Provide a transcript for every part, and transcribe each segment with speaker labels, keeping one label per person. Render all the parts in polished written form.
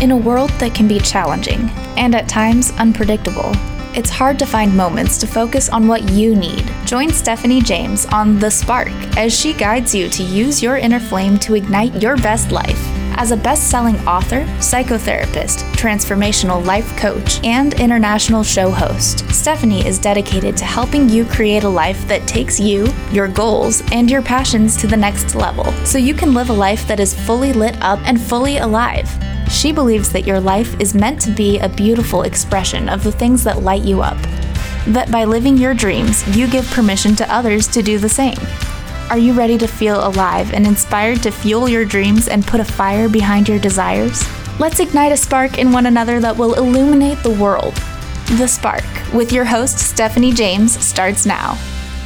Speaker 1: In a world that can be challenging and at times unpredictable, it's hard to find moments to focus on what you need. Join Stephanie James on The Spark as she guides you to use your inner flame to ignite your best life. As a best-selling author, psychotherapist, transformational life coach, and international show host, Stephanie is dedicated to helping you create a life that takes you, your goals, and your passions to the next level, so you can live a life that is fully lit up and fully alive. She believes that your life is meant to be a beautiful expression of the things that light you up. That by living your dreams, you give permission to others to do the same. Are you ready to feel alive and inspired to fuel your dreams and put a fire behind your desires? Let's ignite a spark in one another that will illuminate the world. The Spark, with your host Stephanie James, starts now.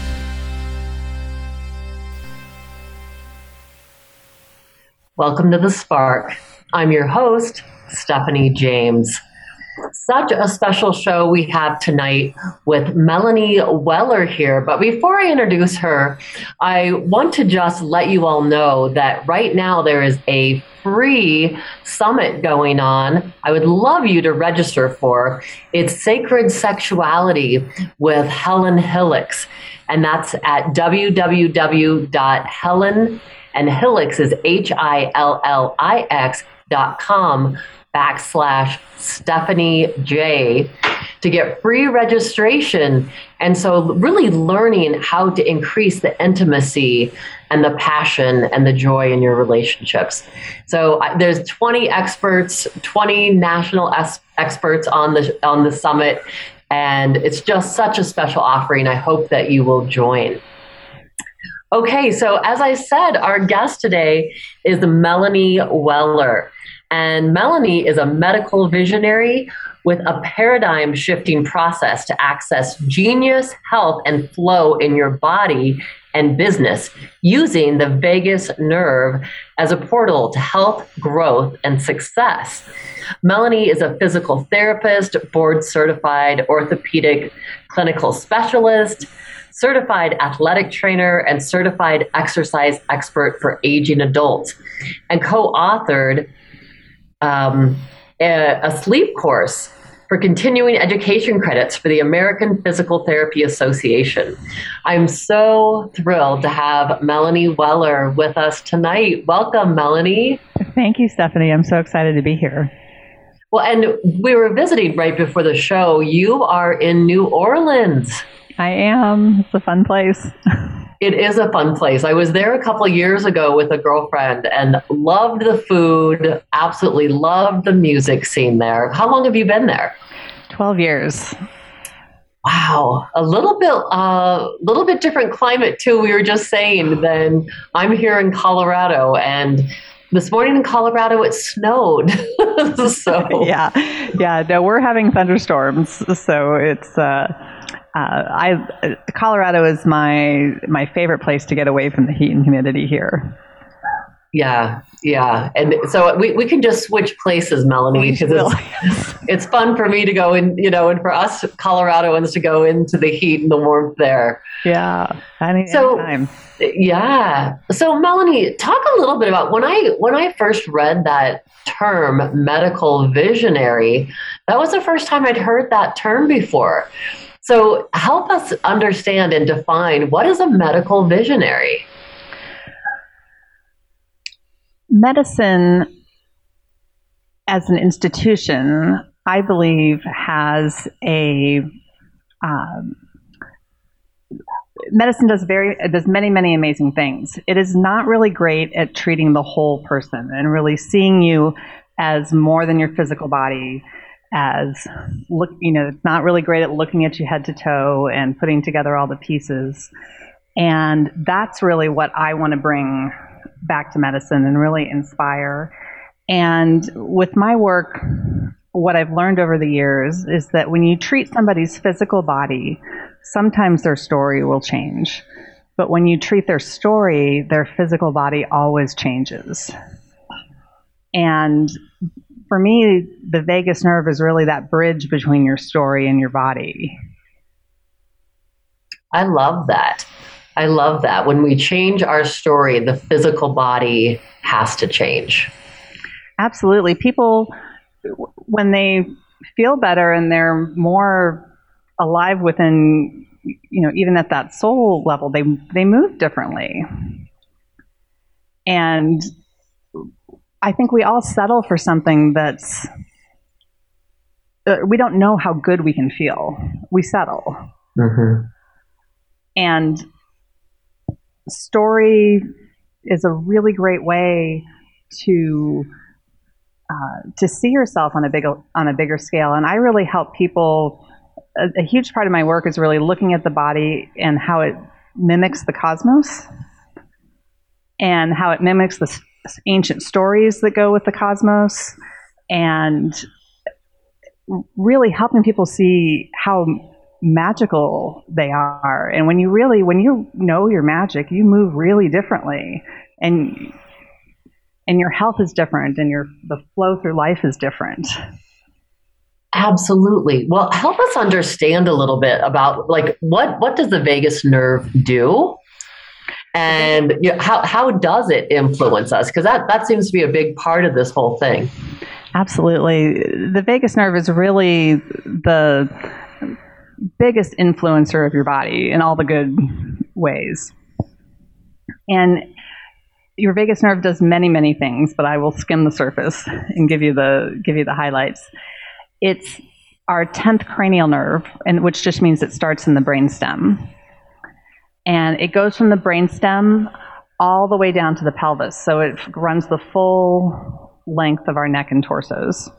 Speaker 2: Welcome to The Spark. I'm your host, Stephanie James. Such a special show we have tonight with Melanie Weller here. But before I introduce her, I want to just let you all know that right now there is a free summit going on. I would love you to register for. It's Sacred Sexuality with Helen Hillix. And that's at www.helen, and Hillix is HILLIX.com/Stephanie J to get free registration. And so really learning how to increase the intimacy and the passion and the joy in your relationships. So there's 20 experts, 20 national experts on the summit. And it's just such a special offering. I hope that you will join. Okay, so as I said, our guest today is Melanie Weller. And Melanie is a medical visionary with a paradigm-shifting process to access genius, health, and flow in your body and business using the vagus nerve as a portal to health, growth, and success. Melanie is a physical therapist, board-certified orthopedic clinical specialist, certified athletic trainer, and certified exercise expert for aging adults, and co-authored a sleep course for continuing education credits for the American Physical Therapy Association. I'm so thrilled to have Melanie Weller with us tonight. Welcome, Melanie.
Speaker 3: Thank you, Stephanie. I'm so excited to be here.
Speaker 2: Well, and we were visiting right before the show. You are in New Orleans.
Speaker 3: I am. It's a fun place.
Speaker 2: It is a fun place. I was there a couple of years ago with a girlfriend and loved the food, absolutely loved the music scene there. How long have you been there?
Speaker 3: 12 years.
Speaker 2: Wow. A little bit different climate too, we were just saying, than I'm here in Colorado. And this morning in Colorado, it snowed. So
Speaker 3: Yeah. No, we're having thunderstorms. So it's, Colorado is my favorite place to get away from the heat and humidity here.
Speaker 2: Yeah. And so we can just switch places, Melanie, because it's fun for me to go in, and for us Coloradoans to go into the heat and the warmth there.
Speaker 3: Yeah. Anytime.
Speaker 2: Yeah. So Melanie, talk a little bit about when I first read that term, medical visionary, that was the first time I'd heard that term before. So help us understand and define, what is a medical visionary?
Speaker 3: Medicine as an institution, I believe, has medicine does many amazing things. It is not really great at treating the whole person and really seeing you as more than your physical body. It's not really great at looking at you head to toe and putting together all the pieces. And that's really what I want to bring back to medicine and really inspire. And with my work, what I've learned over the years is that when you treat somebody's physical body, sometimes their story will change. But when you treat their story, their physical body always changes. And for me, the vagus nerve is really that bridge between your story and your body.
Speaker 2: I love that. When we change our story, the physical body has to change.
Speaker 3: Absolutely. People when they feel better and they're more alive within, even at that soul level, they move differently. And I think we all settle for something that's, we don't know how good we can feel. We settle.
Speaker 2: Mm-hmm.
Speaker 3: And story is a really great way to see yourself on a bigger scale. And I really help people. A huge part of my work is really looking at the body and how it mimics the cosmos, and how it mimics the ancient stories that go with the cosmos, and really helping people see how magical they are. And when you know your magic, you move really differently, and your health is different, and the flow through life is different.
Speaker 2: Absolutely. Well, help us understand a little bit about what does the vagus nerve do, and how does it influence us? Because that seems to be a big part of this whole thing.
Speaker 3: Absolutely. The vagus nerve is really the biggest influencer of your body in all the good ways. And your vagus nerve does many, many things, but I will skim the surface and give you the highlights. It's our 10th cranial nerve, and which just means it starts in the brainstem. And it goes from the brainstem all the way down to the pelvis. So it runs the full length of our neck and torsos.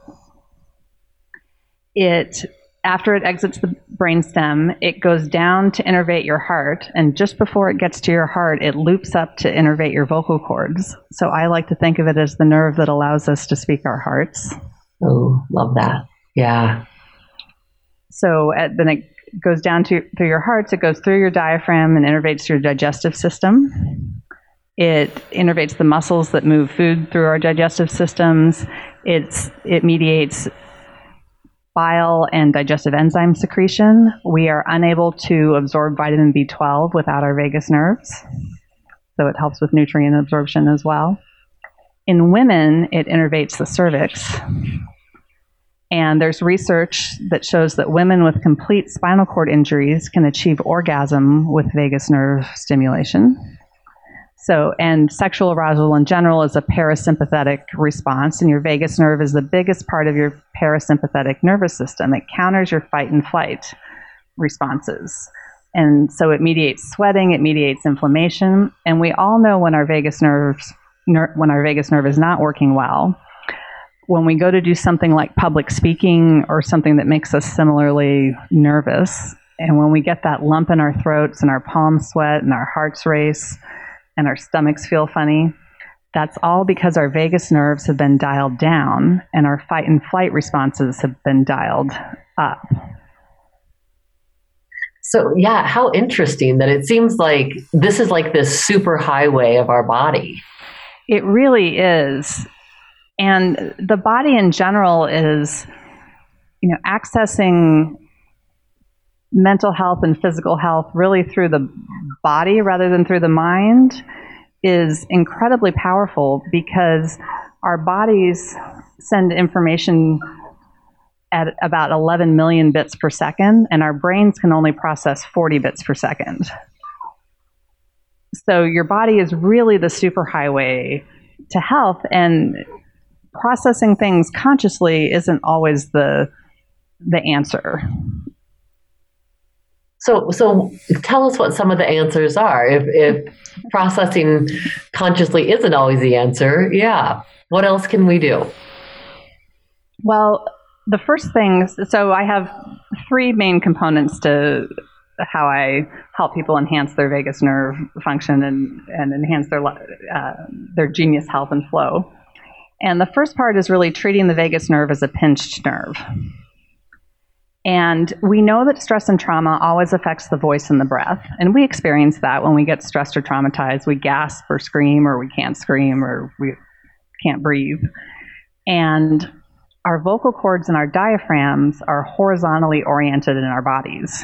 Speaker 3: After it exits the brainstem, it goes down to innervate your heart, and just before it gets to your heart, it loops up to innervate your vocal cords. So I like to think of it as the nerve that allows us to speak our hearts.
Speaker 2: Oh, love that. Yeah.
Speaker 3: So then it goes down through your hearts, it goes through your diaphragm and innervates your digestive system. It innervates the muscles that move food through our digestive systems. It mediates bile and digestive enzyme secretion. We are unable to absorb vitamin B12 without our vagus nerves, so it helps with nutrient absorption as well. In women, it innervates the cervix. And there's research that shows that women with complete spinal cord injuries can achieve orgasm with vagus nerve stimulation. And sexual arousal in general is a parasympathetic response, and your vagus nerve is the biggest part of your parasympathetic nervous system. It counters your fight and flight responses. And so it mediates sweating, it mediates inflammation, and we all know when our vagus nerve is not working well. When we go to do something like public speaking or something that makes us similarly nervous, and when we get that lump in our throats and our palms sweat and our hearts race and our stomachs feel funny, that's all because our vagus nerves have been dialed down and our fight and flight responses have been dialed up.
Speaker 2: So yeah, how interesting that it seems like this is like this super highway of our body.
Speaker 3: It really is. And the body in general is, accessing mental health and physical health really through the body rather than through the mind is incredibly powerful, because our bodies send information at about 11 million bits per second, and our brains can only process 40 bits per second. So your body is really the superhighway to health, and processing things consciously isn't always the answer.
Speaker 2: So tell us what some of the answers are. If processing consciously isn't always the answer, what else can we do?
Speaker 3: Well, the first thing, so I have three main components to how I help people enhance their vagus nerve function and enhance their genius health and flow. And the first part is really treating the vagus nerve as a pinched nerve. And we know that stress and trauma always affects the voice and the breath. And we experience that when we get stressed or traumatized. We gasp or scream, or we can't scream, or we can't breathe. And our vocal cords and our diaphragms are horizontally oriented in our bodies.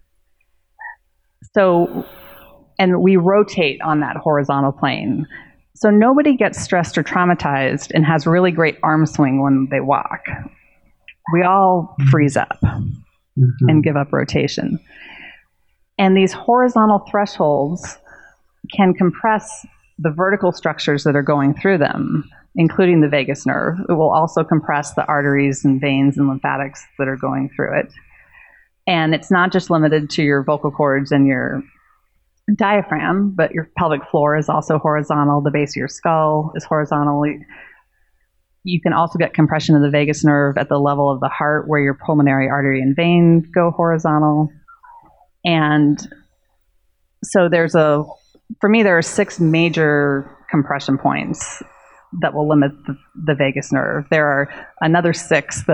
Speaker 3: So, and we rotate on that horizontal plane. So nobody gets stressed or traumatized and has really great arm swing when they walk. We all freeze up and give up rotation. And these horizontal thresholds can compress the vertical structures that are going through them, including the vagus nerve. It will also compress the arteries and veins and lymphatics that are going through it. And it's not just limited to your vocal cords and your diaphragm, but your pelvic floor is also horizontal. The base of your skull is horizontal. You can also get compression of the vagus nerve at the level of the heart, where your pulmonary artery and vein go horizontal. And so for me, there are 6 major compression points that will limit the vagus nerve. There are another 6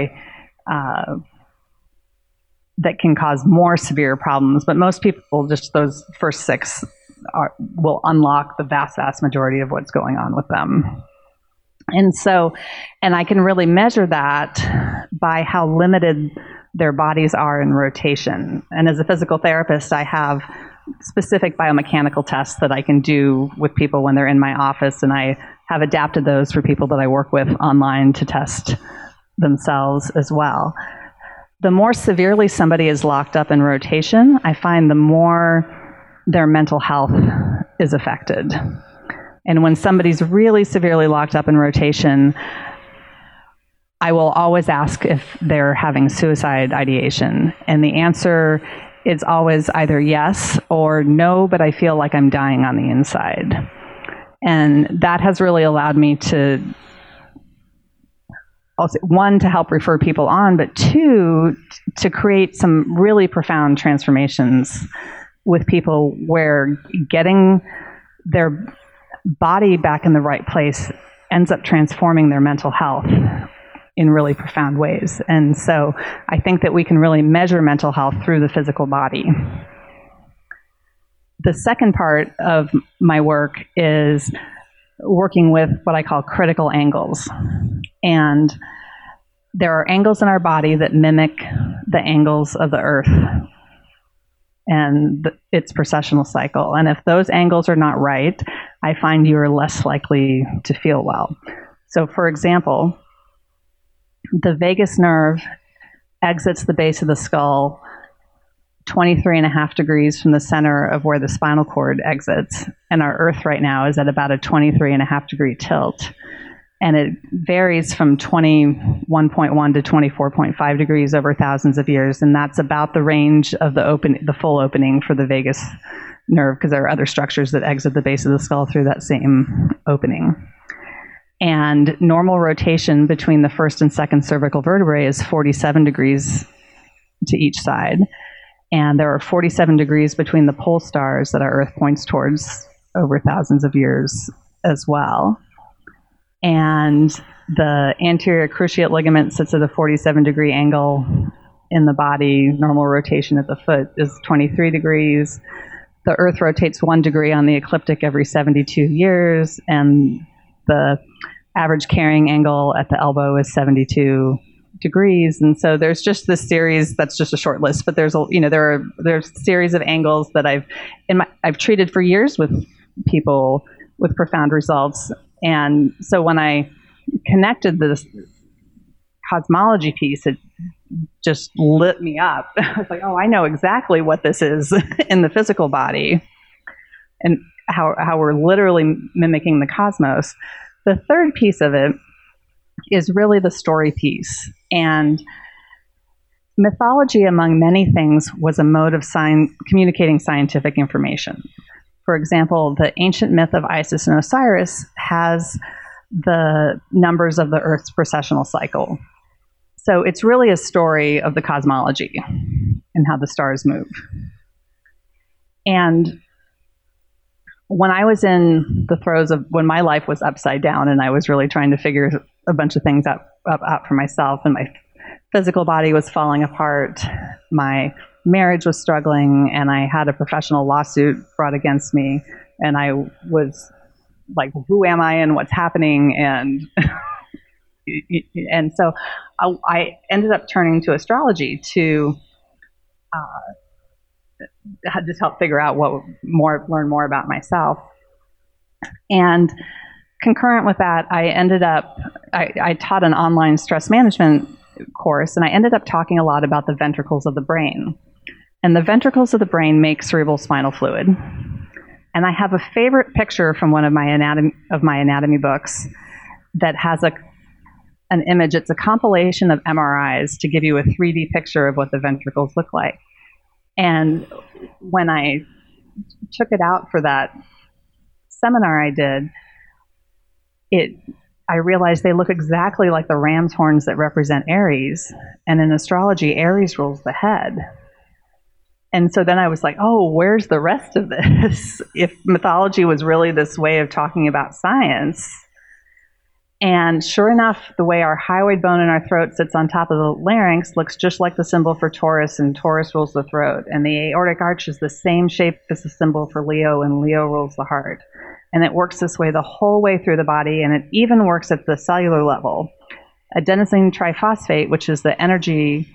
Speaker 3: that can cause more severe problems, but most people, just those first 6 will unlock the vast majority of what's going on with them. And I can really measure that by how limited their bodies are in rotation. And as a physical therapist, I have specific biomechanical tests that I can do with people when they're in my office, and I have adapted those for people that I work with online to test themselves as well. The more severely somebody is locked up in rotation, I find the more their mental health is affected. And when somebody's really severely locked up in rotation, I will always ask if they're having suicide ideation. And the answer is always either yes or no, but I feel like I'm dying on the inside. And that has really allowed me to, also, 1, to help refer people on, but 2, to create some really profound transformations with people where getting their body back in the right place ends up transforming their mental health in really profound ways. And so I think that we can really measure mental health through the physical body. The second part of my work is working with what I call critical angles. And there are angles in our body that mimic the angles of the Earth and its precessional cycle. And if those angles are not right, I find you are less likely to feel well. So for example, the vagus nerve exits the base of the skull 23.5 degrees from the center of where the spinal cord exits. And our Earth right now is at about a 23.5 degree tilt. And it varies from 21.1 to 24.5 degrees over thousands of years. And that's about the range of the full opening for the vagus nerve, because there are other structures that exit the base of the skull through that same opening. And normal rotation between the first and second cervical vertebrae is 47 degrees to each side. And there are 47 degrees between the pole stars that our Earth points towards over thousands of years as well. And the anterior cruciate ligament sits at a 47 degree angle in the body. Normal rotation at the foot is 23 degrees. The Earth rotates 1 degree on the ecliptic every 72 years, and the average carrying angle at the elbow is 72 degrees. And so there's just this series, that's just a short list, but there's a series of angles that I've treated for years with people with profound results. And so when I connected this cosmology piece, it just lit me up. I was like, oh, I know exactly what this is in the physical body, and how we're literally mimicking the cosmos. The third piece of it is really the story piece. And mythology, among many things, was a mode of communicating scientific information. For example, the ancient myth of Isis and Osiris has the numbers of the Earth's precessional cycle. So it's really a story of the cosmology and how the stars move. And when I was in the throes of when my life was upside down and I was really trying to figure a bunch of things out for myself, and my physical body was falling apart, my marriage was struggling, and I had a professional lawsuit brought against me, and I was like, who am I and what's happening? And so I ended up turning to astrology to just help figure out learn more about myself. And concurrent with that, I taught an online stress management course, and I ended up talking a lot about the ventricles of the brain. And the ventricles of the brain make cerebral spinal fluid. And I have a favorite picture from one of my anatomy books that has an image. It's a compilation of MRIs to give you a 3D picture of what the ventricles look like. And when I took it out for that seminar I did, I realized they look exactly like the ram's horns that represent Aries. And in astrology, Aries rules the head. And so then I was like, oh, where's the rest of this? If mythology was really this way of talking about science. And sure enough, the way our hyoid bone in our throat sits on top of the larynx looks just like the symbol for Taurus, and Taurus rules the throat. And the aortic arch is the same shape as the symbol for Leo, and Leo rules the heart. And it works this way the whole way through the body, and it even works at the cellular level. Adenosine triphosphate, which is the energy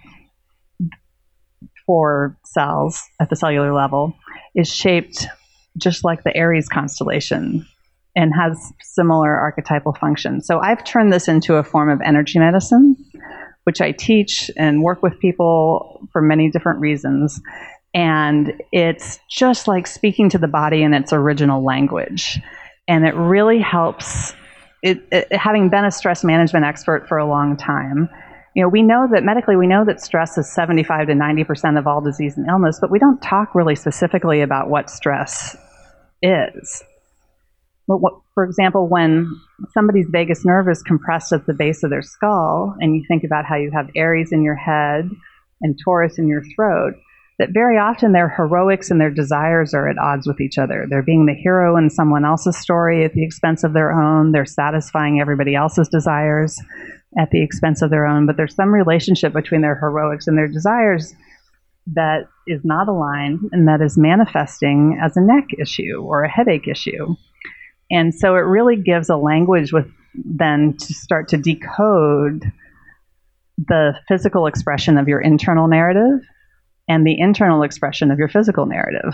Speaker 3: for cells at the cellular level, is shaped just like the Aries constellation and has similar archetypal functions. So I've turned this into a form of energy medicine, which I teach and work with people for many different reasons. And it's just like speaking to the body in its original language. And it really helps, having been a stress management expert for a long time, we know that medically, we know that stress is 75 to 90% of all disease and illness, but we don't talk really specifically about what stress is. For example, when somebody's vagus nerve is compressed at the base of their skull, and you think about how you have Aries in your head and Taurus in your throat, that very often their heroics and their desires are at odds with each other. They're being the hero in someone else's story at the expense of their own. They're satisfying everybody else's desires at the expense of their own. But there's some relationship between their heroics and their desires that is not aligned, and that is manifesting as a neck issue or a headache issue. And so it really gives a language then to start to decode the physical expression of your internal narrative and the internal expression of your physical narrative.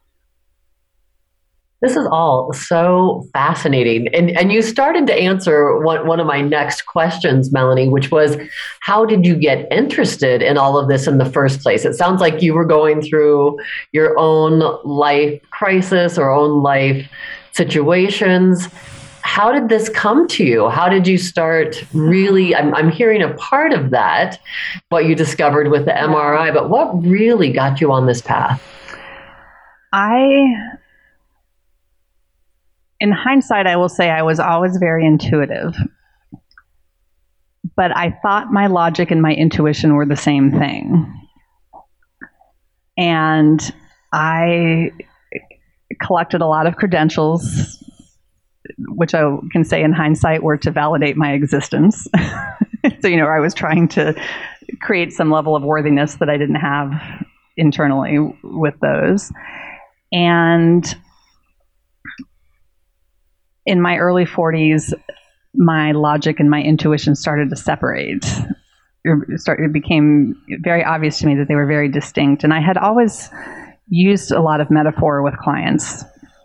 Speaker 2: This is all so fascinating. And you started to answer one of my next questions, Melanie, which was, how did you get interested in all of this in the first place? It sounds like you were going through your own life crisis or own life situations. How did this come to you? How did you start really, I'm hearing a part of that, what you discovered with the MRI, but what really got you on this path?
Speaker 3: In hindsight, I will say I was always very intuitive, but I thought my logic and my intuition were the same thing. And I collected a lot of credentials, which I can say in hindsight were to validate my existence. So, I was trying to create some level of worthiness that I didn't have internally with those. And in my early 40s, my logic and my intuition started to separate. It became very obvious to me that they were very distinct. And I had always used a lot of metaphor with clients.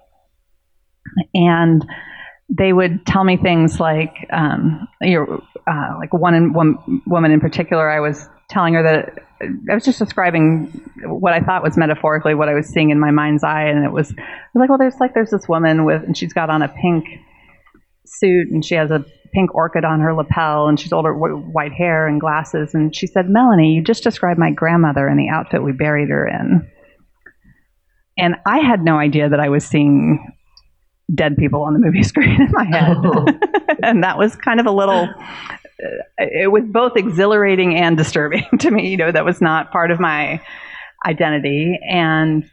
Speaker 3: And they would tell me things like, like one woman in particular, I was telling her that I was just describing what I thought was metaphorically what I was seeing in my mind's eye, and it was like, well, there's this woman and she's got on a pink suit, and she has a pink orchid on her lapel, and she's older, white hair and glasses, and she said, Melanie, you just described my grandmother and the outfit we buried her in. And I had no idea that I was seeing dead people on the movie screen in my head. And that was kind of a little, it was both exhilarating and disturbing to me. That was not part of my identity. And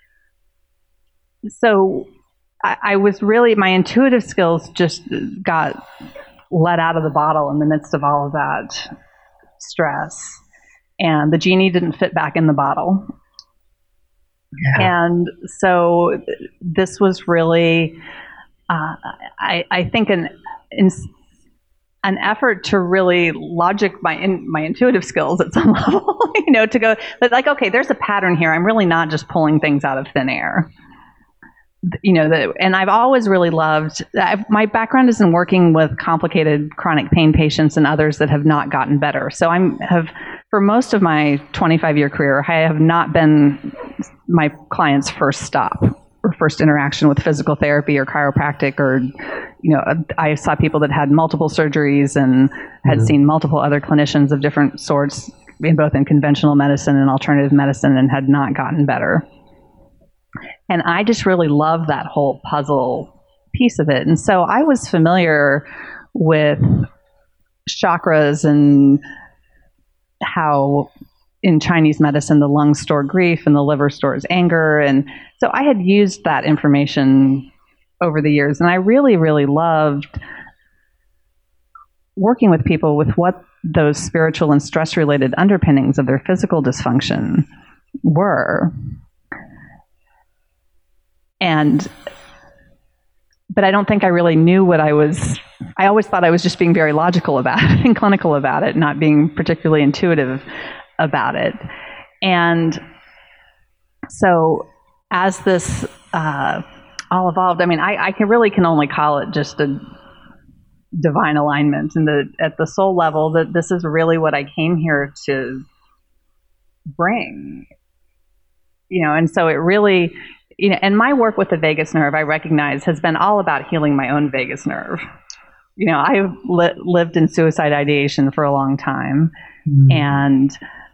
Speaker 3: so I was really, my intuitive skills just got let out of the bottle in the midst of all of that stress. And the genie didn't fit back in the bottle. Yeah. And so this was really, I think, an effort to really logic my intuitive skills at some level, to go, like, okay, there's a pattern here. I'm really not just pulling things out of thin air. and I've always really loved, my background is in working with complicated chronic pain patients and others that have not gotten better. So for most of my 25-year career, I have not been my client's first stop or first interaction with physical therapy or chiropractic, or, I saw people that had multiple surgeries and had seen multiple other clinicians of different sorts, both in conventional medicine and alternative medicine, and had not gotten better. And I just really love that whole puzzle piece of it. And so I was familiar with chakras and how in Chinese medicine the lungs store grief and the liver stores anger. And so I had used that information over the years. And I really, really loved working with people with what those spiritual and stress-related underpinnings of their physical dysfunction were. But I don't think I really knew what I always thought I was just being very logical about it and clinical about it, not being particularly intuitive about it. And so as this all evolved, I can only call it just a divine alignment, and at the soul level, that this is really what I came here to bring. And so it really, and my work with the vagus nerve, I recognize, has been all about healing my own vagus nerve. I've lived in suicide ideation for a long time, and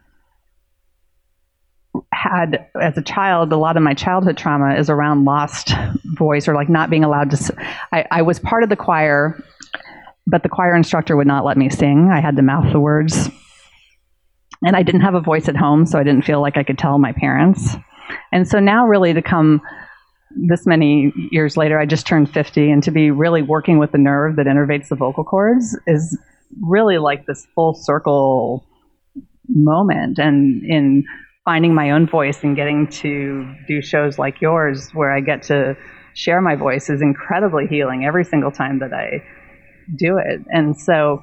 Speaker 3: had, as a child, a lot of my childhood trauma is around lost voice, or like not being allowed to. I was part of the choir, but the choir instructor would not let me sing. I had to mouth the words. And I didn't have a voice at home, so I didn't feel like I could tell my parents. And so now, really, to come this many years later, I just turned 50, and to be really working with the nerve that innervates the vocal cords is really like this full circle moment. And in finding my own voice and getting to do shows like yours where I get to share my voice is incredibly healing every single time that I do it. And so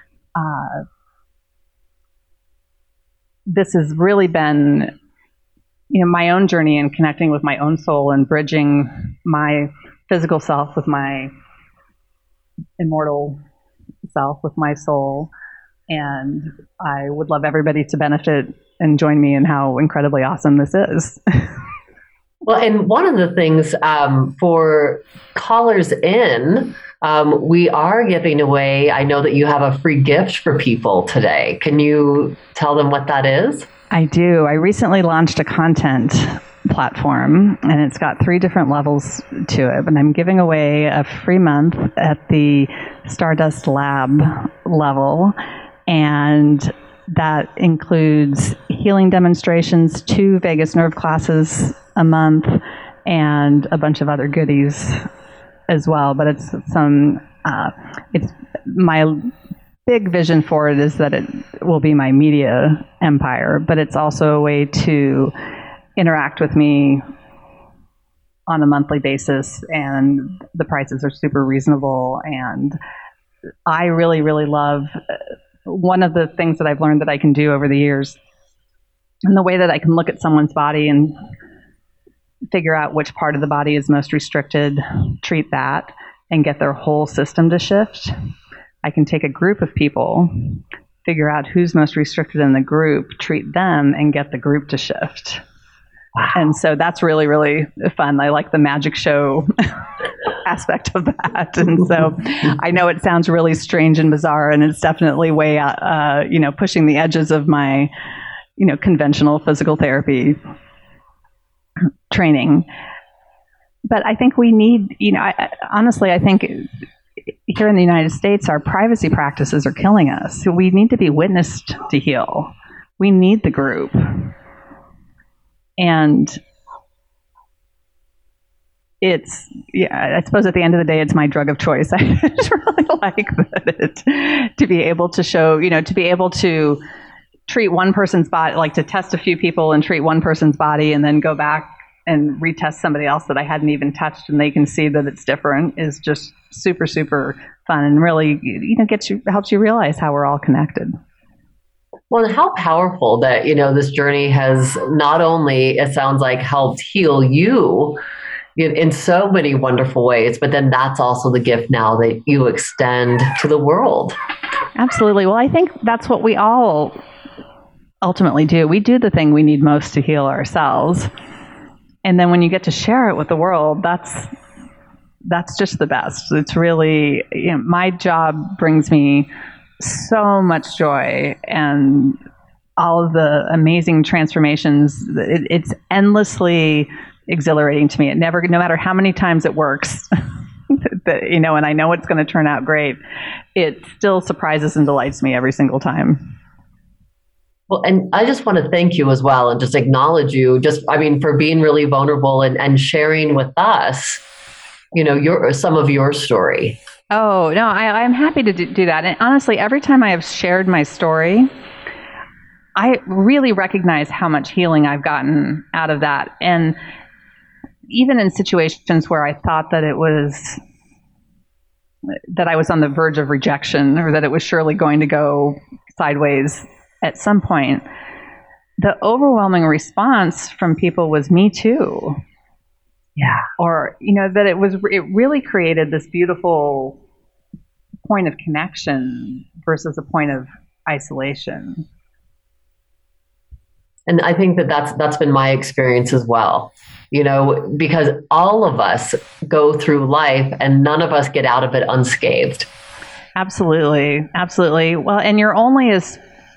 Speaker 3: this has really been my own journey in connecting with my own soul and bridging my physical self with my immortal self, with my soul. And I would love everybody to benefit and join me in how incredibly awesome this is.
Speaker 2: Well, and one of the things for callers in, we are giving away, I know that you have a free gift for people today. Can you tell them what that is?
Speaker 3: I do. I recently launched a content platform, and it's got 3 different levels to it. And I'm giving away a free month at the Stardust Lab level. And that includes healing demonstrations, 2 vagus nerve classes a month, and a bunch of other goodies as well. But it's my big vision for it is that it will be my media empire, but it's also a way to interact with me on a monthly basis, and the prices are super reasonable. And I really, really love one of the things that I've learned that I can do over the years, and the way that I can look at someone's body and figure out which part of the body is most restricted, treat that, and get their whole system to shift. I can take a group of people, figure out who's most restricted in the group, treat them, and get the group to shift. Wow. And so that's really, really fun. I like the magic show aspect of that. And so I know it sounds really strange and bizarre, and it's definitely way out, pushing the edges of my, conventional physical therapy training. But I think we need, honestly, I think here in the United States, our privacy practices are killing us. So we need to be witnessed to heal. We need the group. And I suppose at the end of the day, it's my drug of choice. I just really like that to be able to show, to be able to treat one person's body, like to test a few people and treat one person's body and then go back and retest somebody else that I hadn't even touched, and they can see that it's different, is just super, super fun, and really, helps you realize how we're all connected.
Speaker 2: Well, and how powerful that, this journey has not only, it sounds like, helped heal you in so many wonderful ways. But then that's also the gift now that you extend to the world.
Speaker 3: Absolutely. Well, I think that's what we all ultimately do. We do the thing we need most to heal ourselves. And then when you get to share it with the world, that's just the best. It's really, my job brings me so much joy and all of the amazing transformations. It's endlessly exhilarating to me. No matter how many times it works, and I know it's going to turn out great, it still surprises and delights me every single time.
Speaker 2: Well, and I just want to thank you as well and just acknowledge you for being really vulnerable and sharing with us, some of your story.
Speaker 3: Oh, no, I'm happy to do that. And honestly, every time I have shared my story, I really recognize how much healing I've gotten out of that. And even in situations where I thought that I was on the verge of rejection, or that it was surely going to go sideways at some point, the overwhelming response from people was, "Me too."
Speaker 2: Yeah.
Speaker 3: Or, that it really created this beautiful point of connection versus a point of isolation.
Speaker 2: And I think that's been my experience as well, because all of us go through life and none of us get out of it unscathed.
Speaker 3: Absolutely. Absolutely. Well, and you're only as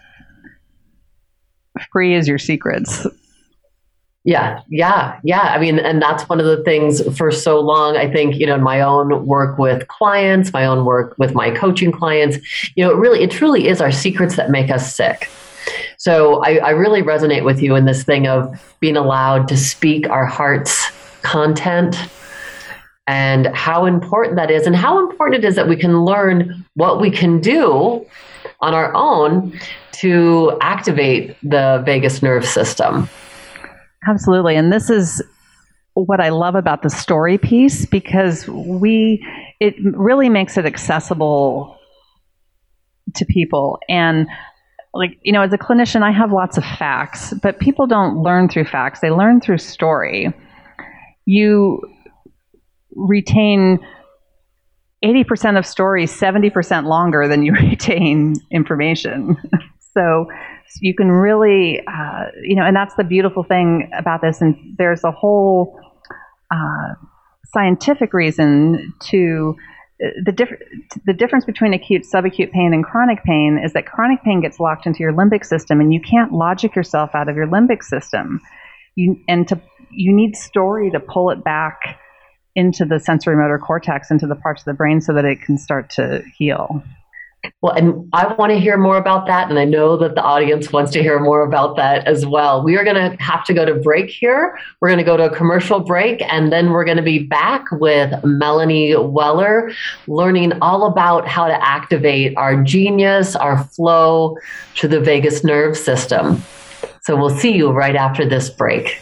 Speaker 3: free as your secrets.
Speaker 2: Yeah. And that's one of the things for so long, I think, in my own work with clients, my own work with my coaching clients, it truly is our secrets that make us sick. So I really resonate with you in this thing of being allowed to speak our heart's content and how important that is, and how important it is that we can learn what we can do on our own to activate the vagus nerve system.
Speaker 3: Absolutely. And this is what I love about the story piece, because it really makes it accessible to people. And as a clinician, I have lots of facts, but people don't learn through facts. They learn through story. You retain 80% of stories 70% longer than you retain information. So you can really, and that's the beautiful thing about this. And there's a whole scientific reason to the difference between acute, subacute pain and chronic pain is that chronic pain gets locked into your limbic system, and you can't logic yourself out of your limbic system. You need story to pull it back into the sensory motor cortex, into the parts of the brain, so that it can start to heal.
Speaker 2: Well, and I want to hear more about that, and I know that the audience wants to hear more about that as well. We are going to have to go to break here. We're going to go to a commercial break, and then we're going to be back with Melanie Weller, learning all about how to activate our genius, our flow to the vagus nerve system. So we'll see you right after this break.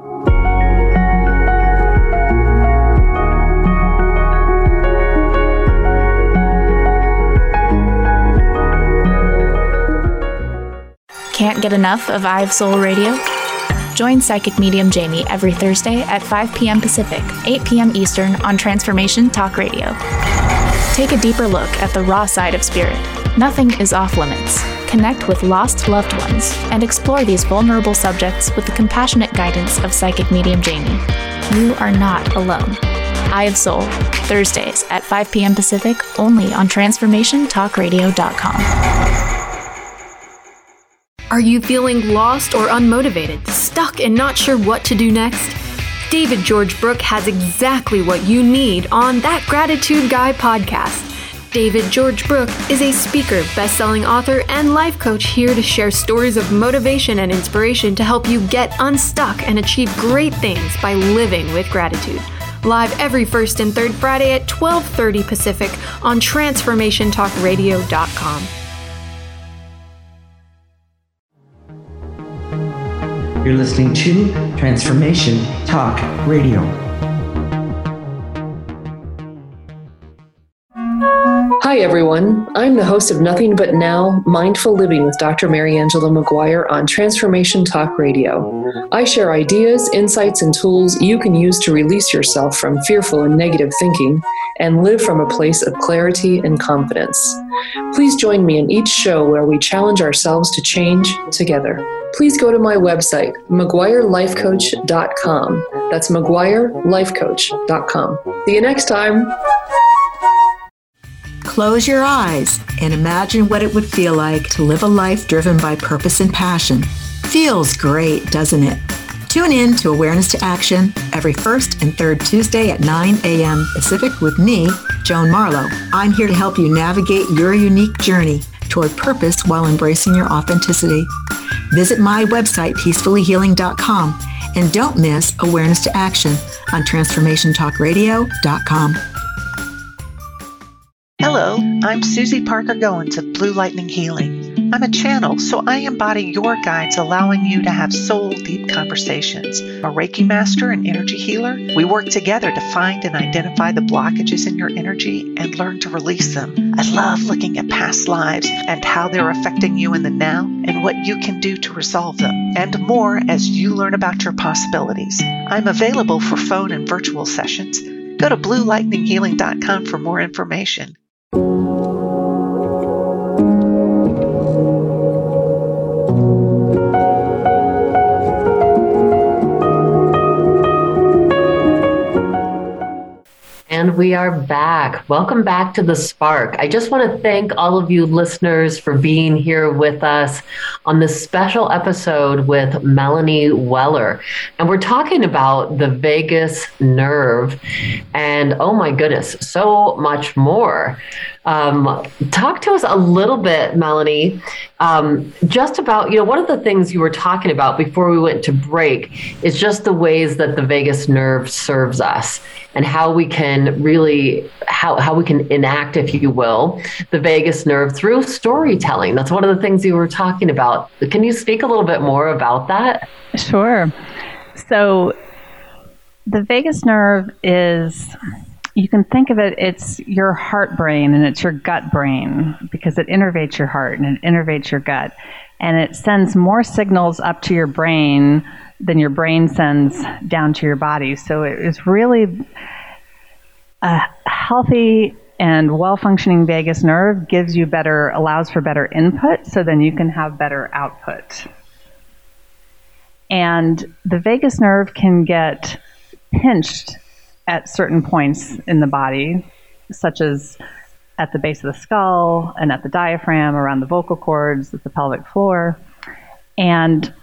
Speaker 1: Can't get enough of I Have Soul Radio? Join Psychic Medium Jamie every Thursday at 5 p.m. Pacific, 8 p.m. Eastern on Transformation Talk Radio. Take a deeper look at the raw side of spirit. Nothing is off limits. Connect with lost loved ones and explore these vulnerable subjects with the compassionate guidance of Psychic Medium Jamie. You are not alone. I Have Soul, Thursdays at 5 p.m. Pacific, only on TransformationTalkRadio.com.
Speaker 4: Are you feeling lost or unmotivated, stuck and not sure what to do next? David George Brooke has exactly what you need on That Gratitude Guy podcast. David George Brooke is a speaker, best-selling author, and life coach here to share stories of motivation and inspiration to help you get unstuck and achieve great things by living with gratitude. Live every first and third Friday at 12:30 Pacific on TransformationTalkRadio.com.
Speaker 5: You're listening to Transformation Talk Radio.
Speaker 6: Hi Hi, everyone. I'm the host of Nothing But Now, Mindful Living with Dr. Mary Angela McGuire on Transformation Talk Radio. I share ideas, insights, and tools you can use to release yourself from fearful and negative thinking and live from a place of clarity and confidence. Please join me in each show where we challenge ourselves to change together. Please go to my website, McGuireLifeCoach.com. That's McGuireLifeCoach.com. See you next time.
Speaker 7: Close your eyes and imagine what it would feel like to live a life driven by purpose and passion. Feels great, doesn't it? Tune in to Awareness to Action every first and third Tuesday at 9 a.m. Pacific with me, Joan Marlowe. I'm here to help you navigate your unique journey toward purpose while embracing your authenticity. Visit my website, peacefullyhealing.com, and don't miss Awareness to Action on transformationtalkradio.com.
Speaker 8: Hello, I'm Susie Parker Goins of Blue Lightning Healing. I'm a channel, so I embody your guides, allowing you to have soul-deep conversations. A Reiki master and energy healer, we work together to find and identify the blockages in your energy and learn to release them. I love looking at past lives and how they're affecting you in the now and what you can do to resolve them, and more as you learn about your possibilities. I'm available for phone and virtual sessions. Go to BlueLightningHealing.com for more information.
Speaker 2: And we are back. Welcome back to The Spark. I just want to thank all of you listeners for being here with us on this special episode with Melanie Weller. And we're talking about the vagus nerve and, oh my goodness, so much more. Talk to us a little bit, Melanie, just about, one of the things you were talking about before we went to break is just the ways that the vagus nerve serves us and how we can really, how we can enact, if you will, the vagus nerve through storytelling. That's one of the things you were talking about. Can you speak a little bit more about that?
Speaker 3: Sure. So the vagus nerve is... You can think of it, it's your heart brain and it's your gut brain because it innervates your heart and it innervates your gut. And it sends more signals up to your brain than your brain sends down to your body. So it is really a healthy and well-functioning vagus nerve allows for better input, so then you can have better output. And the vagus nerve can get pinched at certain points in the body, such as at the base of the skull and at the diaphragm, around the vocal cords, at the pelvic floor. And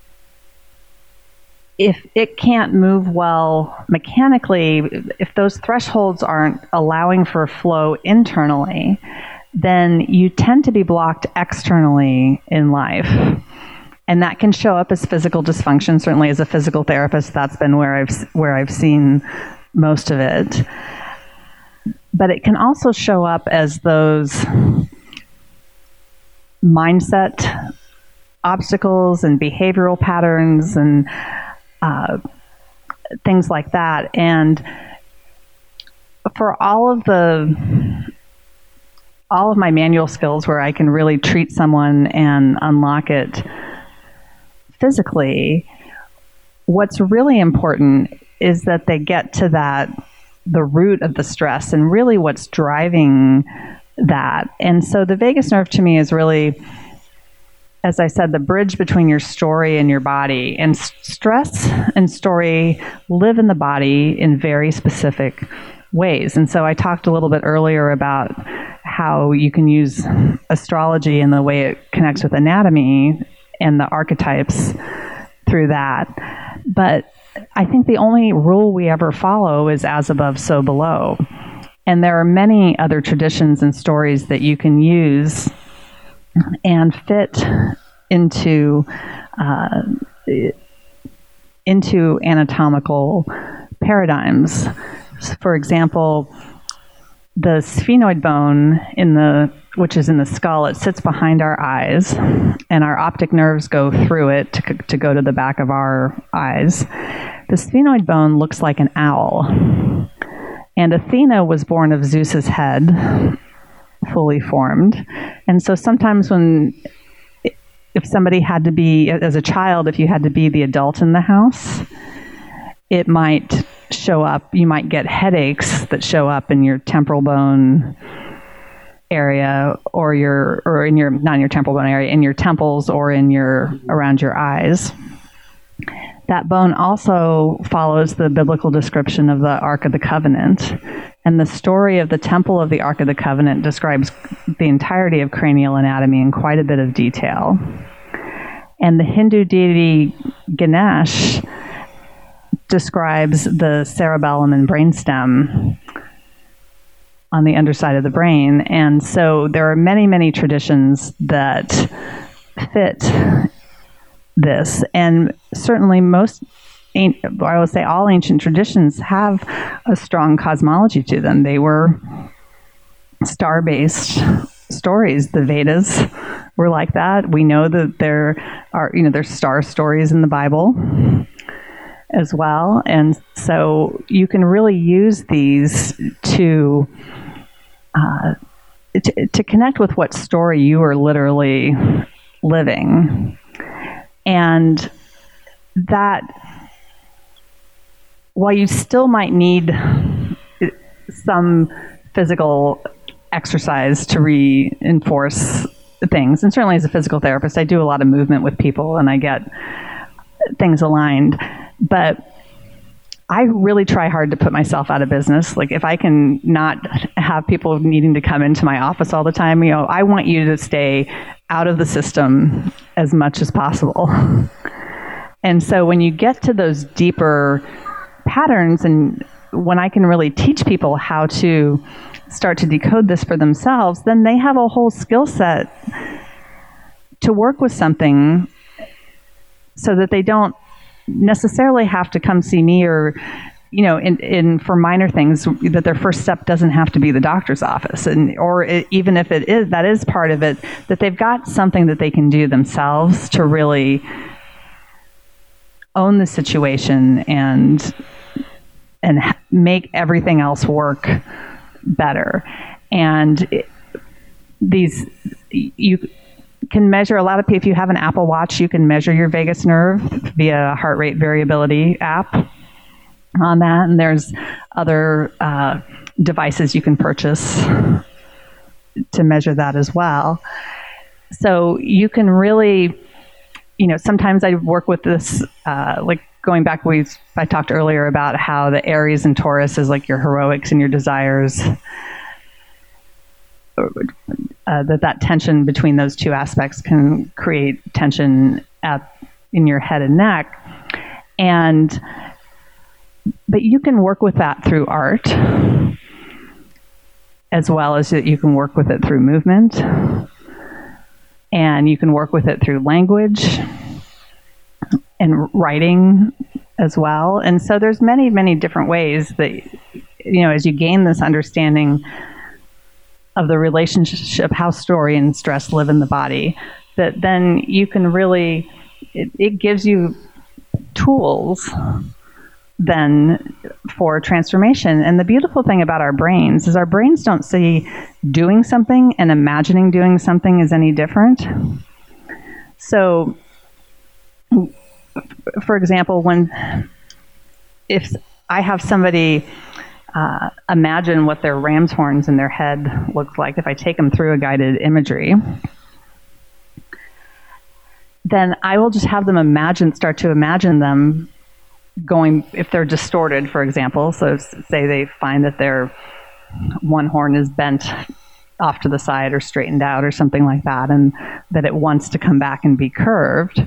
Speaker 3: if it can't move well mechanically, if those thresholds aren't allowing for flow internally, then you tend to be blocked externally in life. And that can show up as physical dysfunction. Certainly as a physical therapist, that's been where I've seen most of it. But it can also show up as those mindset obstacles and behavioral patterns and things like that. And for all of my manual skills where I can really treat someone and unlock it physically, what's really important is that they get to the root of the stress and really what's driving that. And so the vagus nerve to me is really, as I said, the bridge between your story and your body. And stress and story live in the body in very specific ways. And so I talked a little bit earlier about how you can use astrology and the way it connects with anatomy and the archetypes through that. But I think the only rule we ever follow is as above, so below. And there are many other traditions and stories that you can use and fit into anatomical paradigms. For example, the sphenoid bone which is in the skull, it sits behind our eyes, and our optic nerves go through it to go to the back of our eyes. The sphenoid bone looks like an owl. And Athena was born of Zeus's head, fully formed. And so sometimes if somebody had to be, as a child, if you had to be the adult in the house, it might show up. You might get headaches that show up in your temporal bone area, or in your, not in your temporal bone area, in your temples or around your eyes. That bone also follows the biblical description of the Ark of the Covenant. And the story of the temple of the Ark of the Covenant describes the entirety of cranial anatomy in quite a bit of detail. And the Hindu deity Ganesh describes the cerebellum and brainstem on the underside of the brain. And so there are many, many traditions that fit this. And certainly I would say all ancient traditions have a strong cosmology to them. They were star-based stories. The Vedas were like that. We know that there's star stories in the Bible as well. And so you can really use these to connect with what story you are literally living. And that, while you still might need some physical exercise to reinforce things, and certainly as a physical therapist, I do a lot of movement with people and I get things aligned, but I really try hard to put myself out of business. Like, if I can not have people needing to come into my office all the time, I want you to stay out of the system as much as possible. And so when you get to those deeper patterns, and when I can really teach people how to start to decode this for themselves, then they have a whole skill set to work with something so that they don't necessarily have to come see me, or for minor things, that their first step doesn't have to be the doctor's office, even if it is, that is part of it, that they've got something that they can do themselves to really own the situation and make everything else work better. And you can measure, a lot of people, if you have an Apple Watch, you can measure your vagus nerve via heart rate variability app on that. And there's other devices you can purchase to measure that as well. So you can really, sometimes I work with this, like going back, I talked earlier about how the Aries and Taurus is like your heroics and your desires. That tension between those two aspects can create tension in your head and neck. But you can work with that through art, as well as you can work with it through movement, and you can work with it through language and writing as well. And so there's many, many different ways that, as you gain this understanding of the relationship, how story and stress live in the body, that then you can really, it gives you tools then for transformation. And the beautiful thing about our brains is our brains don't see doing something and imagining doing something as any different. So, for example, if I have somebody imagine what their ram's horns in their head looks like, if I take them through a guided imagery, then I will just have them start to imagine them going, if they're distorted, for example. So say they find that their one horn is bent off to the side or straightened out or something like that, and that it wants to come back and be curved,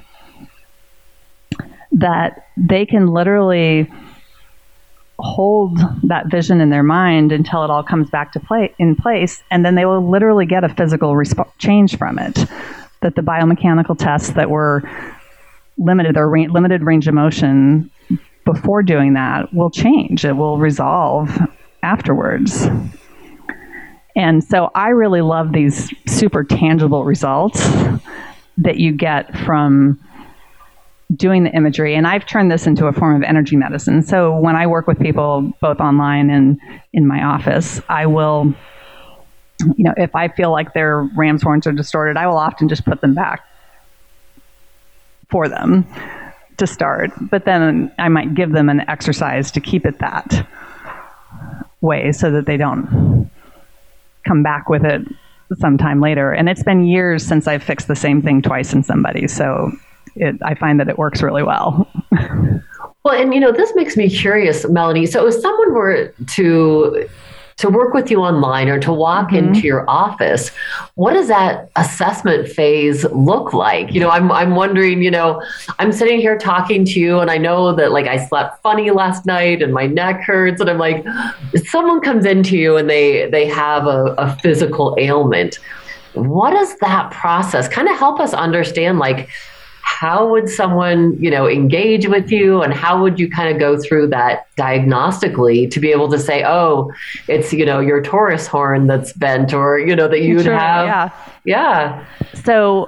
Speaker 3: that they can literally hold that vision in their mind until it all comes back to in place, and then they will literally get a physical change from it. That the biomechanical tests that were limited range of motion before doing that will change. It will resolve afterwards. And so I really love these super tangible results that you get from doing the imagery. And I've turned this into a form of energy medicine. So when I work with people both online and in my office, I will if I feel like their ram's horns are distorted, I will often just put them back for them to start. But then I might give them an exercise to keep it that way so that they don't come back with it sometime later. And it's been years since I've fixed the same thing twice in somebody. So I find that it works really well.
Speaker 2: Well, and this makes me curious, Melanie. So if someone were to work with you online or to walk into your office, what does that assessment phase look like? I'm wondering, I'm sitting here talking to you and I know that like I slept funny last night and my neck hurts. And I'm like, someone comes into you and they have a physical ailment. What is that process? Kind of help us understand, like, how would someone, engage with you, and how would you kind of go through that diagnostically to be able to say, oh, it's, your Taurus horn that's bent, or, that you would have. Yeah.
Speaker 3: So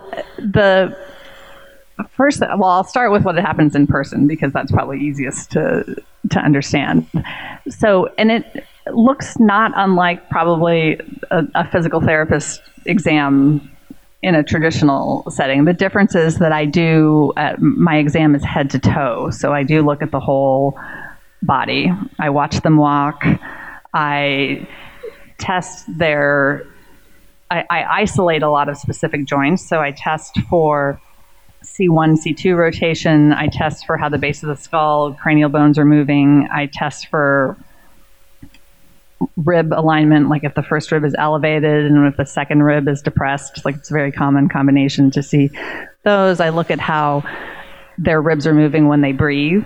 Speaker 3: I'll start with what happens in person, because that's probably easiest to understand. So, and it looks not unlike probably a physical therapist exam in a traditional setting. The difference is that my exam is head to toe. So I do look at the whole body. I watch them walk. I test I isolate a lot of specific joints. So I test for C1, C2 rotation. I test for how the base of the skull, cranial bones are moving. I test for rib alignment, like if the first rib is elevated and if the second rib is depressed. Like, it's a very common combination to see those. I look at how their ribs are moving when they breathe.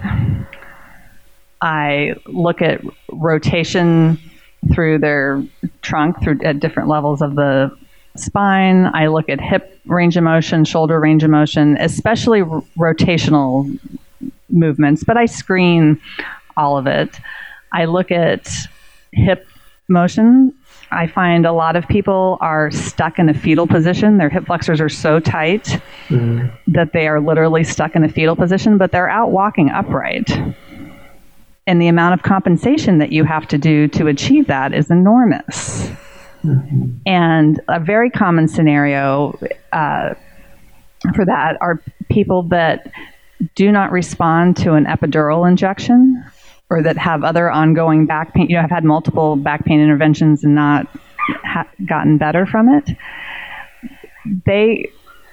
Speaker 3: I look at rotation through their trunk at different levels of the spine. I look at hip range of motion, shoulder range of motion, especially rotational movements, but I screen all of it. I look at hip motion. I find a lot of people are stuck in a fetal position. Their hip flexors are so tight that they are literally stuck in a fetal position, but they're out walking upright. And the amount of compensation that you have to do to achieve that is enormous. And a very common scenario for that are people that do not respond to an epidural injection, or that have other ongoing back pain. I've had multiple back pain interventions and not gotten better from it. They're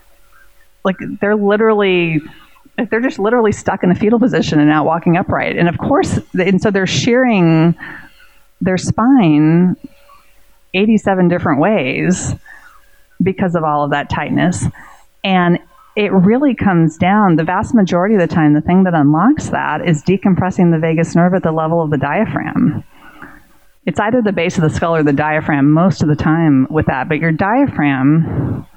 Speaker 3: just literally stuck in the fetal position and out walking upright. And of course, so they're shearing their spine 87 different ways because of all of that tightness. And it really comes down, the vast majority of the time, the thing that unlocks that is decompressing the vagus nerve at the level of the diaphragm. It's either the base of the skull or the diaphragm most of the time with that, but your diaphragm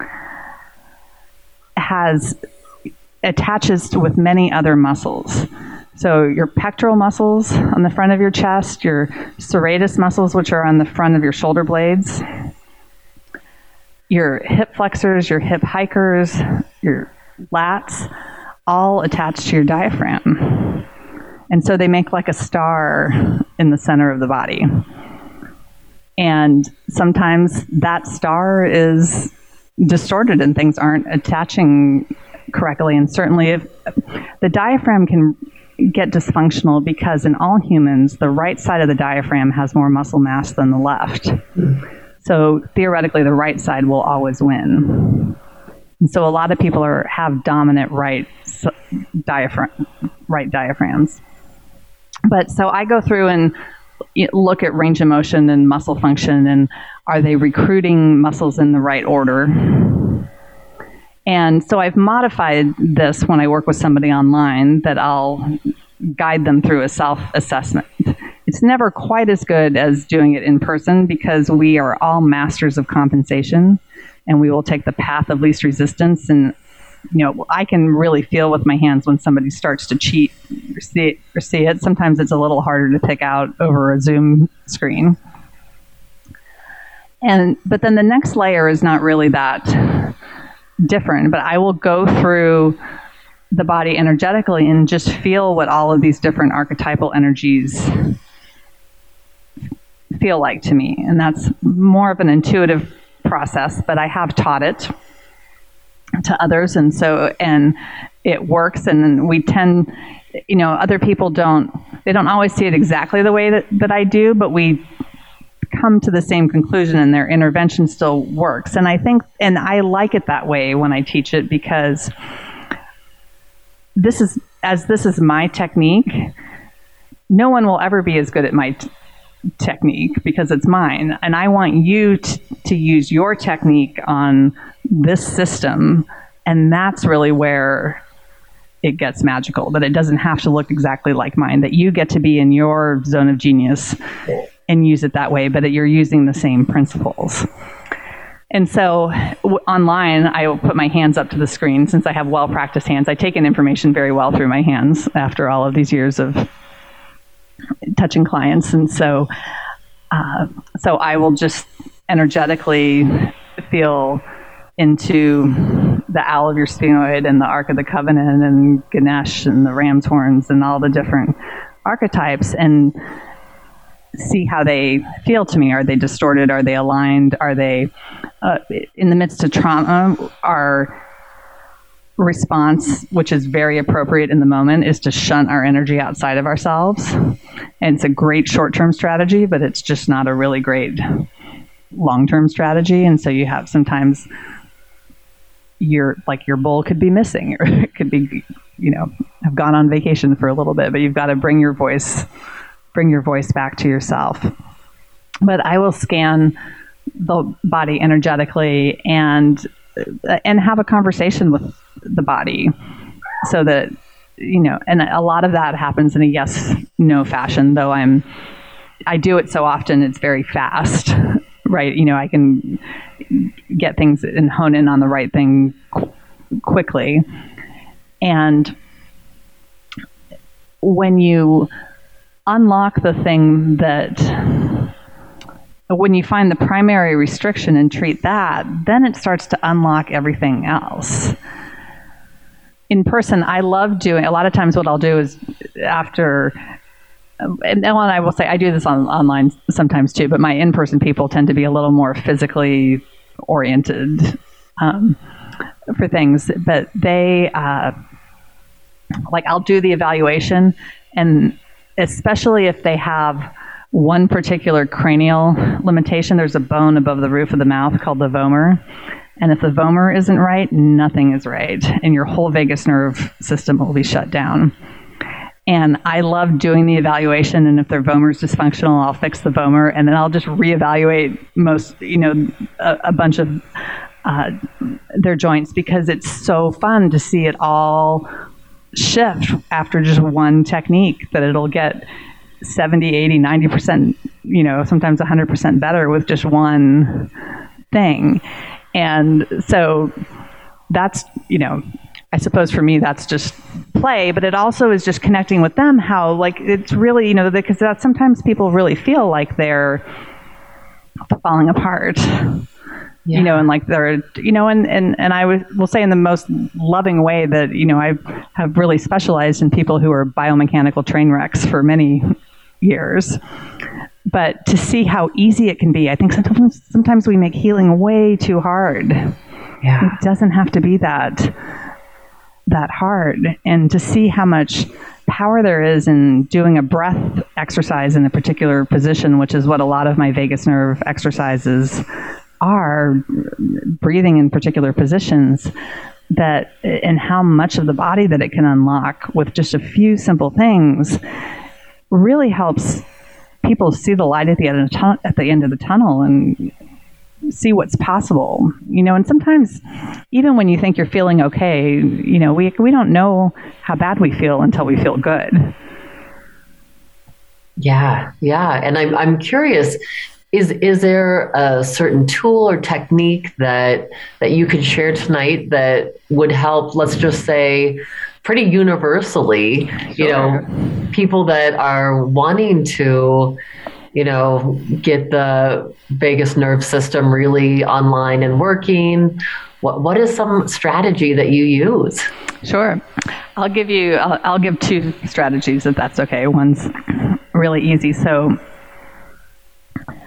Speaker 3: attaches with many other muscles. So your pectoral muscles on the front of your chest, your serratus muscles, which are on the front of your shoulder blades, your hip flexors, your hip hikers, your lats, all attached to your diaphragm. And so they make like a star in the center of the body. And sometimes that star is distorted and things aren't attaching correctly. And certainly if the diaphragm can get dysfunctional, because in all humans, the right side of the diaphragm has more muscle mass than the left. So theoretically, the right side will always win. And so a lot of people have dominant right diaphragms. But so I go through and look at range of motion and muscle function, and are they recruiting muscles in the right order? And so I've modified this when I work with somebody online, that I'll guide them through a self-assessment. It's never quite as good as doing it in person, because we are all masters of compensation, and we will take the path of least resistance. And I can really feel with my hands when somebody starts to cheat or see it. Sometimes it's a little harder to pick out over a Zoom screen. But then the next layer is not really that different, but I will go through the body energetically and just feel what all of these different archetypal energies feel like to me. And that's more of an intuitive process, but I have taught it to others. And it works. And we tend, other people don't always see it exactly the way that I do, but we come to the same conclusion and their intervention still works. And I like it that way when I teach it, because this is my technique. No one will ever be as good at my technique because it's mine. And I want you to use your technique on this system. And that's really where it gets magical, that it doesn't have to look exactly like mine, that you get to be in your zone of genius and use it that way, but that you're using the same principles. And so online, I will put my hands up to the screen. Since I have well-practiced hands, I take in information very well through my hands after all of these years of touching clients. And so I will just energetically feel into the owl of your sphenoid and the Ark of the Covenant and Ganesh and the ram's horns and all the different archetypes, and see how they feel to me. Are they distorted? Are they aligned? Are they in the midst of trauma? Our response, which is very appropriate in the moment, is to shunt our energy outside of ourselves. And it's a great short-term strategy, but it's just not a really great long-term strategy. And so you have sometimes your bowl could be missing, or it could be, have gone on vacation for a little bit, but you've got to bring your voice back to yourself. But I will scan the body energetically and have a conversation with the body, so that, and a lot of that happens in a yes/no fashion, though I do it so often it's very fast, right? I can get things and hone in on the right thing quickly. And when you unlock the thing when you find the primary restriction and treat that, then it starts to unlock everything else. In person, I love doing, a lot of times what I'll do is after, and I will say I do this online sometimes too, but my in-person people tend to be a little more physically oriented for things. But they, I'll do the evaluation, and especially if they have one particular cranial limitation, there's a bone above the roof of the mouth called the vomer. And if the vomer isn't right, nothing is right. And your whole vagus nerve system will be shut down. And I love doing the evaluation. And if their vomer is dysfunctional, I'll fix the vomer. And then I'll just reevaluate a bunch of their joints, because it's so fun to see it all shift after just one technique, that it'll get 70, 80, 90%, sometimes 100% better with just one thing. And so that's, I suppose for me, that's just play, but it also is just connecting with them, how it's really, because that sometimes people really feel like they're falling apart. Yeah. And they're, and I will say in the most loving way that, I have really specialized in people who are biomechanical train wrecks for many years. But to see how easy it can be, I think sometimes we make healing way too hard. Yeah. It doesn't have to be that hard. And to see how much power there is in doing a breath exercise in a particular position, which is what a lot of my vagus nerve exercises are, breathing in particular positions, and how much of the body that it can unlock with just a few simple things, really helps people see the light at the end of the tunnel and see what's possible. And sometimes even when you think you're feeling okay, we don't know how bad we feel until we feel good. Yeah. And I'm curious, is there a certain tool or technique that you could share tonight that would help, let's just say, pretty universally, sure, people that are wanting to, get the vagus nerve system really online and working? What is some strategy that you use? Sure. I'll give two strategies, if that's okay. One's really easy. So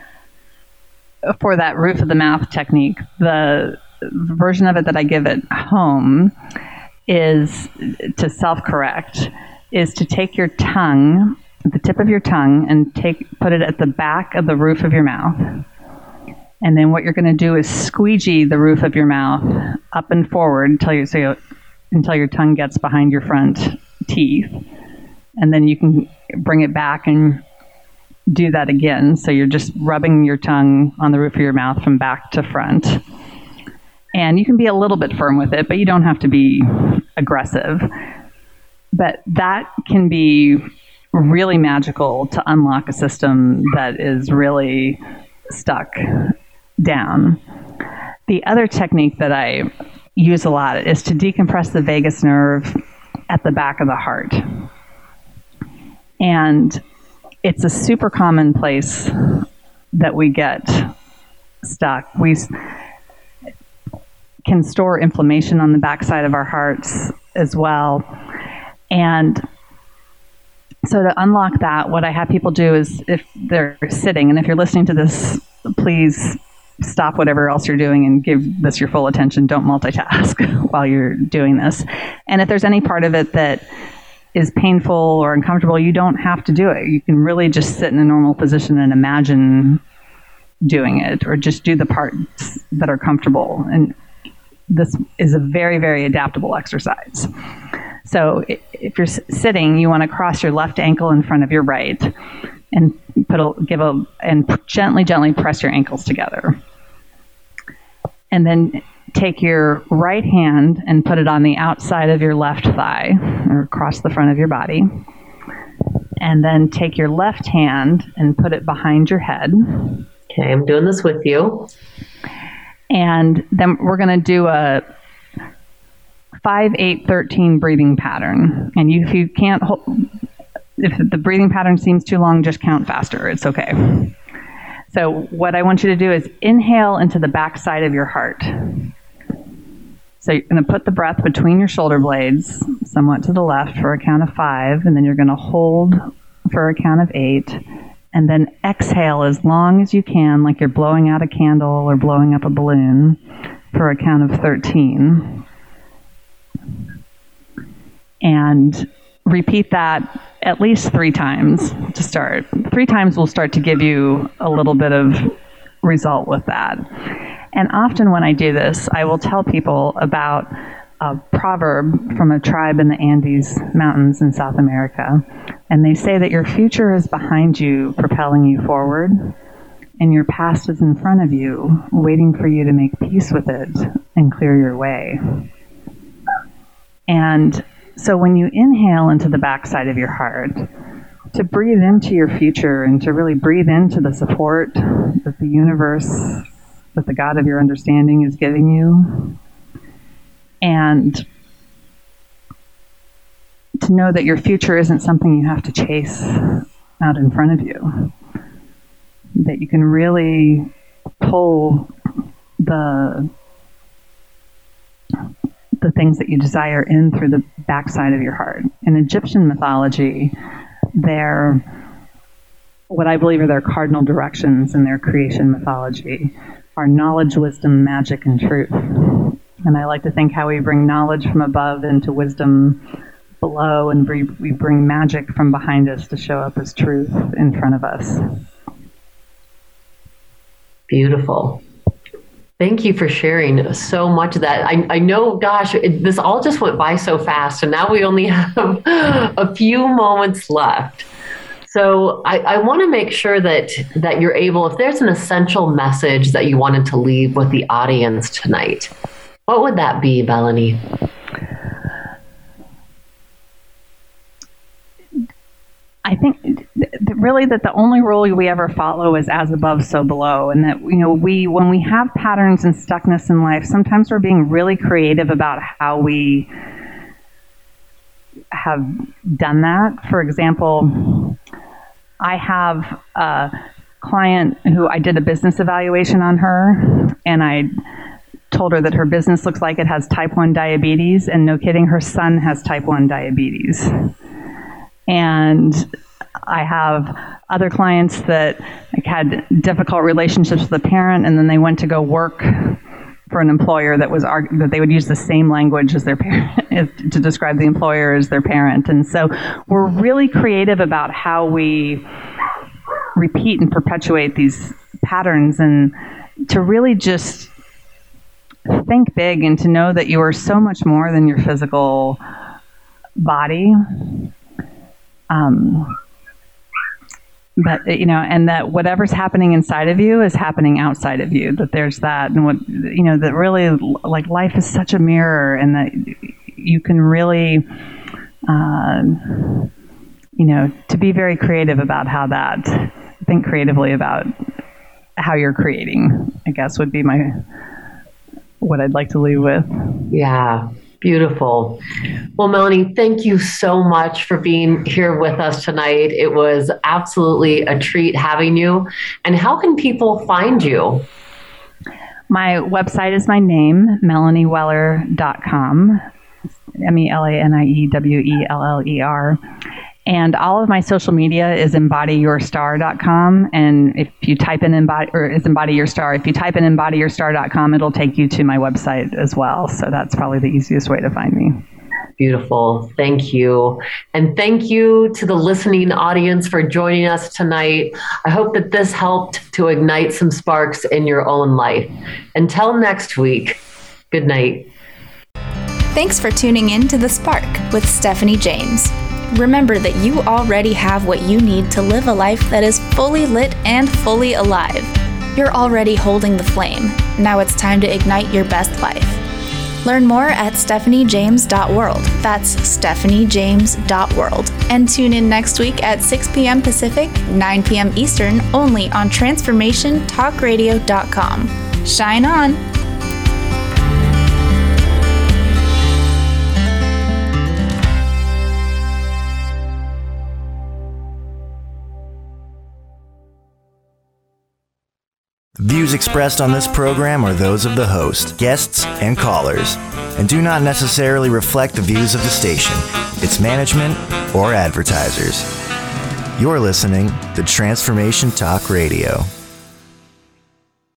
Speaker 3: for that roof of the mouth technique, the version of it that I give at home is to self-correct, is to take your tongue, the tip of your tongue, and put it at the back of the roof of your mouth. And then what you're going to do is squeegee the roof of your mouth up and forward until your tongue gets behind your front teeth. And then you can bring it back and do that again. So you're just rubbing your tongue on the roof of your mouth from back to front. And you can be a little bit firm with it, but you don't have to be aggressive. But that can be really magical to unlock a system that is really stuck down. The other technique that I use a lot is to decompress the vagus nerve at the back of the heart. And it's a super common place that we get stuck. We can store inflammation on the backside of our hearts as well. And so to unlock that, what I have people do is, if they're sitting, and if you're listening to this, please stop whatever else you're doing and give this your full attention. Don't multitask while you're doing this. And if there's any part of it that is painful or uncomfortable, you don't have to do it. You can really just sit in a normal position and imagine doing it, or just do the parts that are comfortable. And this is a very, very adaptable exercise. So if you're sitting, you want to cross your left ankle in front of your right and gently press your ankles together. And then take your right hand and put it on the outside of your left thigh, or across the front of your body. And then take your left hand and put it behind your head.
Speaker 2: Okay, I'm doing this with you.
Speaker 3: And then we're going to do a 5-8-13 breathing pattern. And if you can't if the breathing pattern seems too long, just count faster. It's okay. So what I want you to do is inhale into the backside of your heart. So you're going to put the breath between your shoulder blades, somewhat to the left, for a count of 5, and then you're going to hold for a count of 8, and then exhale as long as you can, like you're blowing out a candle or blowing up a balloon, for a count of 13. And repeat that at least 3 times to start. 3 times will start to give you a little bit of result with that. And often when I do this, I will tell people about a proverb from a tribe in the Andes Mountains in South America. And they say that your future is behind you, propelling you forward, and your past is in front of you, waiting for you to make peace with it and clear your way. And so when you inhale into the backside of your heart, to breathe into your future and to really breathe into the support that the universe, that the God of your understanding is giving you, and to know that your future isn't something you have to chase out in front of you, that you can really pull the things that you desire in through the backside of your heart. In Egyptian mythology, what I believe are their cardinal directions in their creation mythology are knowledge, wisdom, magic, and truth. And I like to think how we bring knowledge from above into wisdom below, and we bring magic from behind us to show up as truth in front of us.
Speaker 2: Beautiful. Thank you for sharing so much of that. I know, gosh, this all just went by so fast, and now we only have a few moments left. So I want to make sure that you're able, if there's an essential message that you wanted to leave with the audience tonight, what would that be, Melanie?
Speaker 3: I think really that the only rule we ever follow is as above, so below. And that, when we have patterns and stuckness in life, sometimes we're being really creative about how we have done that. For example, I have a client who I did a business evaluation on her, and I told her that her business looks like it has type 1 diabetes, and no kidding, her son has type 1 diabetes. And I have other clients that had difficult relationships with the parent, and then they went to go work for an employer that they would use the same language as their parent to describe the employer as their parent. And so we're really creative about how we repeat and perpetuate these patterns, and to really just think big and to know that you are so much more than your physical body. But, and that whatever's happening inside of you is happening outside of you, that there's that, and that really, like, life is such a mirror, and that you can really, to be very creative about think creatively about how you're creating, I guess, would be what I'd like to leave with.
Speaker 2: Yeah. Beautiful. Well, Melanie, thank you so much for being here with us tonight. It was absolutely a treat having you. And how can people find you?
Speaker 3: My website is my name, melanieweller.com, MELANIEWELLER. And all of my social media is embodyyourstar.com. And if you type in embodyyourstar, if you type in embodyyourstar.com, it'll take you to my website as well. So that's probably the easiest way to find me.
Speaker 2: Beautiful. Thank you. And thank you to the listening audience for joining us tonight. I hope that this helped to ignite some sparks in your own life. Until next week, good night.
Speaker 1: Thanks for tuning in to The Spark with Stephanie James. Remember that you already have what you need to live a life that is fully lit and fully alive. You're already holding the flame. Now it's time to ignite your best life. Learn more at stephaniejames.world. That's stephaniejames.world. And tune in next week at 6 p.m. Pacific, 9 p.m. Eastern, only on transformationtalkradio.com. Shine on!
Speaker 9: The views expressed on this program are those of the host, guests, and callers, and do not necessarily reflect the views of the station, its management, or advertisers. You're listening to Transformation Talk Radio.